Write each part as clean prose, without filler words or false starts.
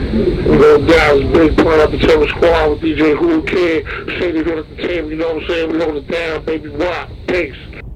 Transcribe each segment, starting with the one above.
You know, Dallas, big pun up the Terror Squad with DJ Who Kid. Shady Hood at the table, you know what I'm saying? We hold it down, baby. Rock. Peace.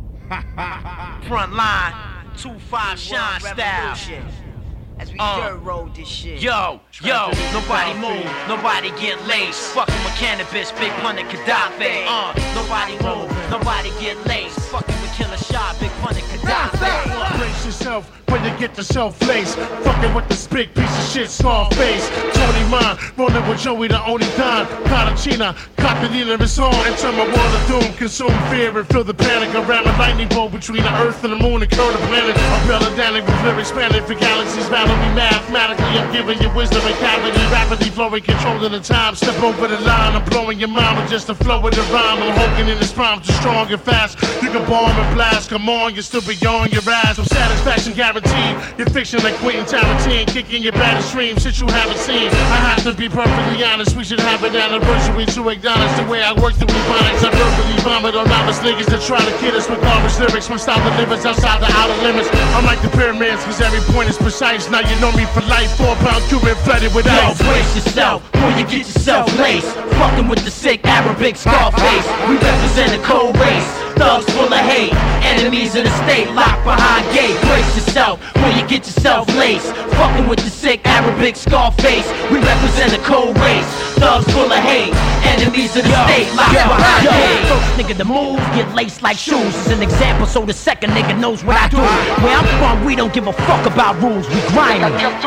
Front line, 2-5 shine style. As we dirt road this shit. Yo, nobody move, nobody get laced. Fucking with cannabis, big pun and Gaddafi. Nobody move, nobody get laced. Fucking with Killer Shot, big pun and Gaddafi. Brace yourself when you get yourself laced. Fucking with this big piece of shit, Scarface. Tony Mine, rolling with Joey, the only Don. Cartagena, Coppedina, it's on. Enter my world of doom, consume fear and feel the panic. Around a lightning bolt between the earth and the moon and curve the planet. I'm belladanic with lyrics spanning for galaxies. Battle me mathematically, I'm giving you wisdom and cavity. Rapidly flowing, controlling the time. Step over the line, I'm blowing your mind with just the flow of the rhyme. I'm Hogan in his prime, too strong and fast. You can bomb and blast, come on, you still be on your ass. I'm satisfaction guaranteed. Your fiction like Quentin Tarantino, kicking your baddest dreams, shit you haven't seen. I have to be perfectly honest, we should have an anniversary to acknowledge the way I work through ebonics. I verbally vomit on novice niggas that try to kid us with garbage lyrics. My style delivers outside the outer limits. I'm like the pyramids, cause every point is precise. Now you know me for life, 4-pound Cuban flooded with ice. Yo, brace yourself when you get yourself laced. Fucking with the sick Arabic Scarface. We represent a cold race. Thugs full of hate, enemies of the state locked behind gate. Brace yourself when you get yourself laced. Fucking with the sick Arabic Scarface. We represent a cold race. Thugs full of hate, enemies of the state locked behind gate. First nigga to move, get laced like shoes. It's an example so the second nigga knows what I do. Where I'm from, we don't give a fuck about rules. We grinding.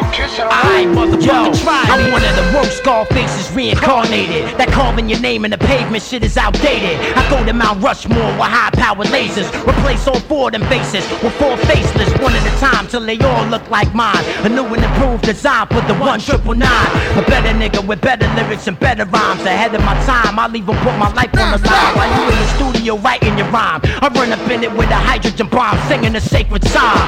I motherfucker try. I'm one of the worst Scarfaces reincarnated. That carving your name in the pavement shit is outdated. I go to Mount Rushmore with high-powered lasers. Replace all 4 of them faces with 4 faceless, one at a time till they all look like mine. A new and improved design for the 1999. A better nigga with better lyrics and better rhymes. Ahead of my time, I'll even put my life on the line while you in the studio writing your rhyme. I run up in it with a hydrogen bomb, singing a sacred psalm.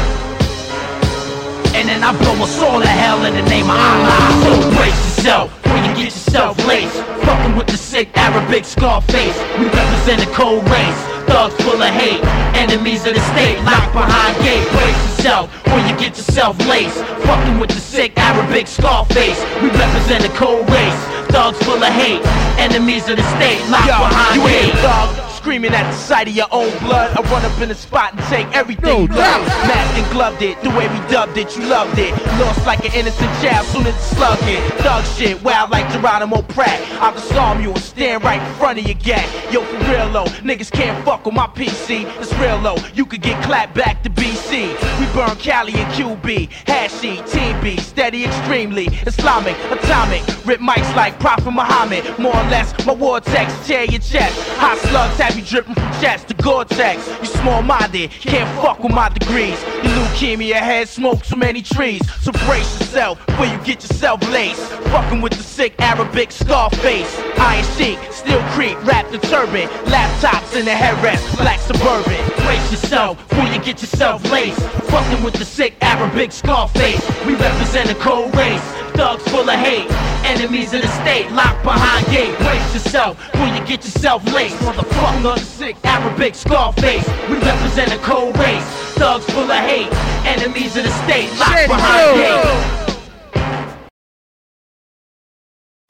And then I blow us all to hell in the name of Allah. So brace yourself when you get yourself laced. Fucking with the sick Arabic Scarface. We represent a cold race. Thugs full of hate, enemies of the state locked behind gate. Brace yourself when you get yourself laced. Fucking with the sick Arabic Scarface. We represent a cold race. Thugs full of hate, enemies of the state locked behind gate. Screaming at the sight of your own blood. I run up in the spot and take everything you love. Masked and gloved it, the way we dubbed it, you loved it. Lost like an innocent child soon as the slug hit. Thug shit, wild like Geronimo Pratt. I'll disarm you and stand right in front of your gat. Yo, for real low, niggas can't fuck with my PC. It's real low, you could get clapped back to BC. We burn Cali and QB, Hashy, Team B, steady extremely. Islamic, atomic, rip mics like Prophet Muhammad. More or less, my war text tear your chest. Hot slugs have you dripping from chest to Gore-Tex. You small-minded, can't fuck with my degrees. You leukemia head, smoke too many trees. So brace yourself before you get yourself laced. Fucking with the sick Arabic Scarface. Iron Sheik, Steel Creek, wrapped the turban. Laptops in the headrest, black Suburban. Brace yourself before you get yourself laced. Fucking with the sick Arabic Scarface. We represent a cold race. Thugs full of hate, enemies of the state locked behind gate. Brace yourself when you get yourself laced. Motherfucker, the sick Arabic Scarface. We represent a cold race. Thugs full of hate, enemies of the state locked behind gate.